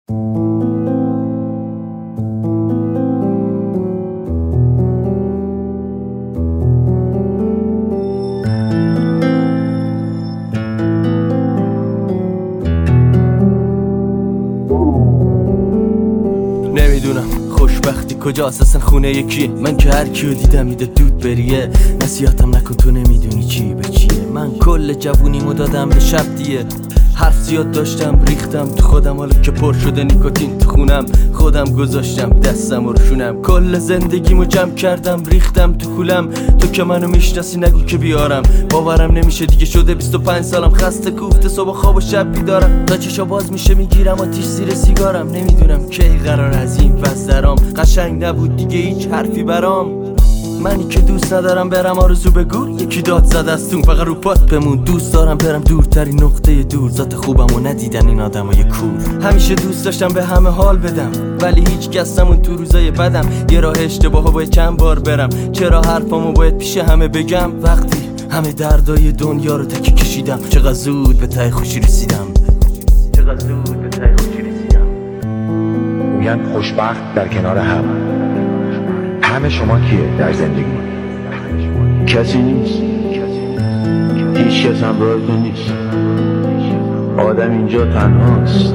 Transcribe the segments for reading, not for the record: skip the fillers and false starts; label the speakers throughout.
Speaker 1: نمیدونم خوشبختی کجاست، اصلا خونه یکیه. من که هر کیو دیدم میده دود بریه. نصیحتم نکن تو نمیدونی چی به چیه. من کل جوونیمو دادم به شب دیه. حرف زیاد داشتم ریختم تو خودم، حالا که پر شده نیکوتین تو خونم. خودم گذاشتم دستم و روشونم. کل زندگیمو جمع کردم ریختم تو کولم. تو که منو میشناسی نگو که بیارم. باورم نمیشه دیگه شده 25 سالم. خسته کوفته صبح خواب و شب بیدارم. تا چشا باز میشه میگیرم آتیش زیر سیگارم. نمیدونم کی قرار از این وضع درام. قشنگ نبود دیگه هیچ حرفی برام. منی که دوست ندارم برم آرزو به گور. یکی داد زد از تون فقط رو پات بمون. دوست دارم برم دورترین نقطه دور. ذات خوبمو ندیدن این آدمای کور. همیشه دوست داشتم به همه حال بدم، ولی هیچ کس نمون تو روزای بدم. یه راه اشتباهو باید چند بار برم. چرا حرفامو باید پیش همه بگم وقتی همه دردای دنیا رو تکی کشیدم؟ چقدر زود به ته خوشی رسیدم. چقدر زود به ته خوشی رسیدم.
Speaker 2: میگن خوشبخت در کنار هم. همه شما کیه در زندگی؟
Speaker 3: کسی نیست، هیچ کس همراه تو نیست. آدم اینجا تنهاست.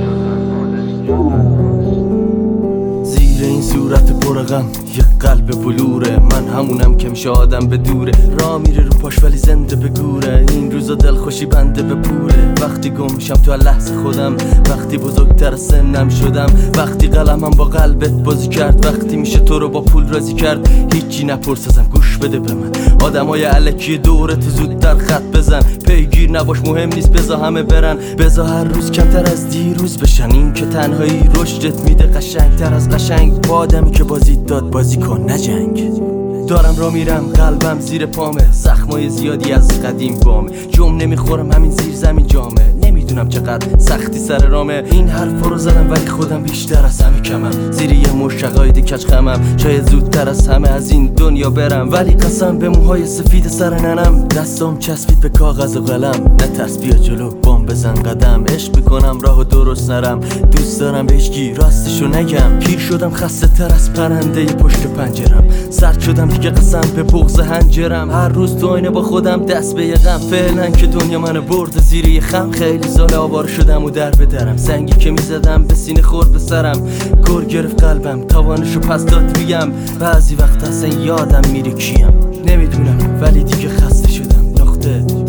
Speaker 1: زیر این صورت پرغم یه قلب بلوره. من همونم که میشه آدم به دوره. راه میره رو پاش ولی زنده به گوره. این روزا دلخوشی بنده به پوله. وقتی گم میشم تو لحظه خودم. وقتی بزرگتر سنم شدم. وقتی قلمم با قلبت بازی کرد. وقتی میشه تو رو با پول راضی کرد. هیچی نپرس ازم گوش بده به من. آدمای الکی دورت زودتر خط بزن. پیگیر نباش مهم نیست بذار همه برن. بذار هر روز کمتر از دیروز بشن. این که تنهایی رشدت میده قشنگتر از قشنگ. با آدمی که بازی داد بازی کن نه جنگ. دارم را میرم قلبم زیر پامه. زخمای زیادی از قدیم بامه. جم نمیخورم همین زیر زمین جامه. نمیدونم چقدر سختی سر رامه. این حرفا رو زدم ولی خودم بیشتر از همه کمم. زیر یه مشقاید کج خمم. شاید زودتر از همه از این دنیا برم، ولی قسم به موهای سفید سر ننم. دستام چسبید به کاغذ و قلم. نترس بیا جلو بام بزن قدم. عشق میکنم راهو درست نرم. دوست دارم به هیچکی راستشو نگم. پیر شدم خسته تر از پرنده پشت پنجرم. سرد شدم دیگه قسم به بغض هنجرم. هر روز تو آینه با خودم دست به یه غم. فعلا که دنیا منو برده زیر یه خم. خیلی سال آوار شدم و در بدرم. سنگی که میزدم به سینه خورد به سرم. گر گرفت قلبم توانشو پس داد بگم. بعضی وقت اصلا یادم میره کیم. نمیدونم ولی دیگه خسته شدم. نقطه